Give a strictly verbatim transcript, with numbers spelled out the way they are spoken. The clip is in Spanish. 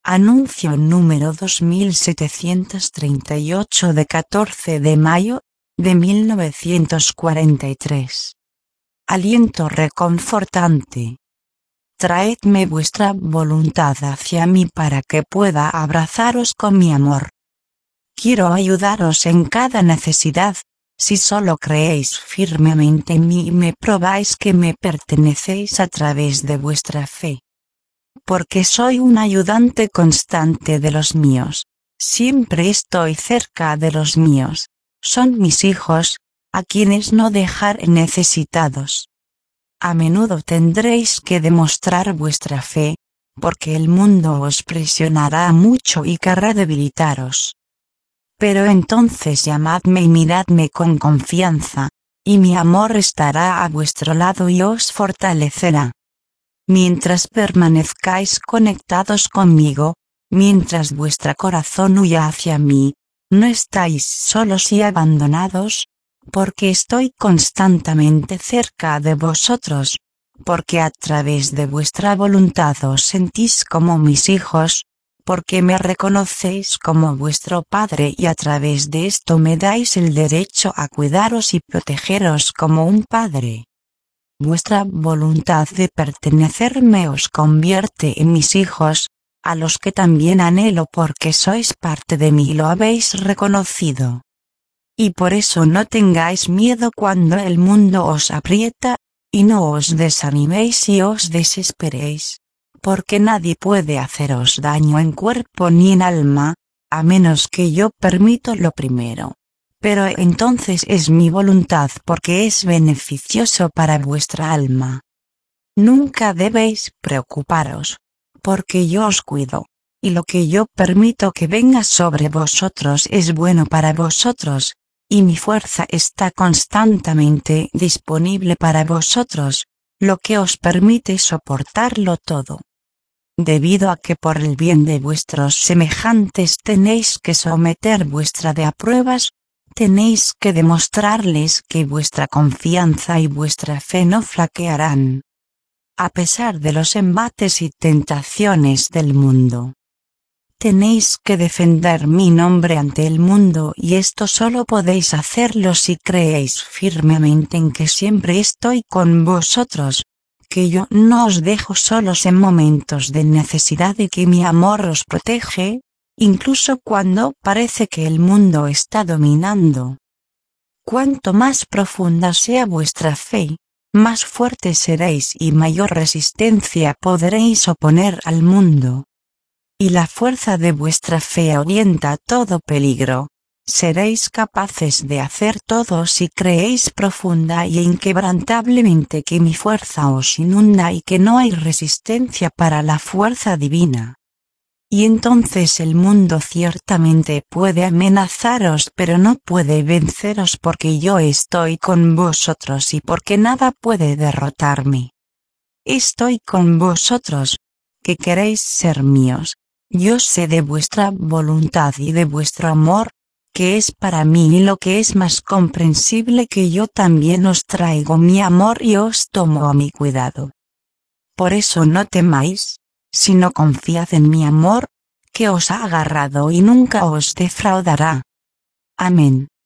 Anuncio número dos mil setecientos treinta y ocho de catorce de mayo de mil novecientos cuarenta y tres. Aliento reconfortante. Traedme vuestra voluntad hacia mí para que pueda abrazaros con mi amor. Quiero ayudaros en cada necesidad, si solo creéis firmemente en mí y me probáis que me pertenecéis a través de vuestra fe. Porque soy un ayudante constante de los míos, siempre estoy cerca de los míos, son mis hijos, a quienes no dejar necesitados. A menudo tendréis que demostrar vuestra fe, porque el mundo os presionará mucho y querrá debilitaros. Pero entonces llamadme y miradme con confianza, y mi amor estará a vuestro lado y os fortalecerá. Mientras permanezcáis conectados conmigo, mientras vuestro corazón huya hacia mí, no estáis solos y abandonados, porque estoy constantemente cerca de vosotros, porque a través de vuestra voluntad os sentís como mis hijos, porque me reconocéis como vuestro Padre y a través de esto me dais el derecho a cuidaros y protegeros como un Padre. Vuestra voluntad de pertenecerme os convierte en mis hijos, a los que también anhelo porque sois parte de mí y lo habéis reconocido. Y por eso no tengáis miedo cuando el mundo os aprieta, y no os desaniméis y os desesperéis, porque nadie puede haceros daño en cuerpo ni en alma, a menos que yo permito lo primero. Pero entonces es mi voluntad porque es beneficioso para vuestra alma. Nunca debéis preocuparos, porque yo os cuido, y lo que yo permito que venga sobre vosotros es bueno para vosotros, y mi fuerza está constantemente disponible para vosotros, lo que os permite soportarlo todo. Debido a que por el bien de vuestros semejantes tenéis que someter vuestra de a pruebas, tenéis que demostrarles que vuestra confianza y vuestra fe no flaquearán. A pesar de los embates y tentaciones del mundo. Tenéis que defender mi nombre ante el mundo y esto solo podéis hacerlo si creéis firmemente en que siempre estoy con vosotros, que yo no os dejo solos en momentos de necesidad y que mi amor os protege, incluso cuando parece que el mundo está dominando. Cuanto más profunda sea vuestra fe, más fuerte seréis y mayor resistencia podréis oponer al mundo. Y la fuerza de vuestra fe ahuyenta todo peligro. Seréis capaces de hacer todo si creéis profunda y inquebrantablemente que mi fuerza os inunda y que no hay resistencia para la fuerza divina. Y entonces el mundo ciertamente puede amenazaros pero no puede venceros porque yo estoy con vosotros y porque nada puede derrotarme. Estoy con vosotros, que queréis ser míos, yo sé de vuestra voluntad y de vuestro amor, que es para mí y lo que es más comprensible que yo también os traigo mi amor y os tomo a mi cuidado. Por eso no temáis, sino confiad en mi amor, que os ha agarrado y nunca os defraudará. Amén.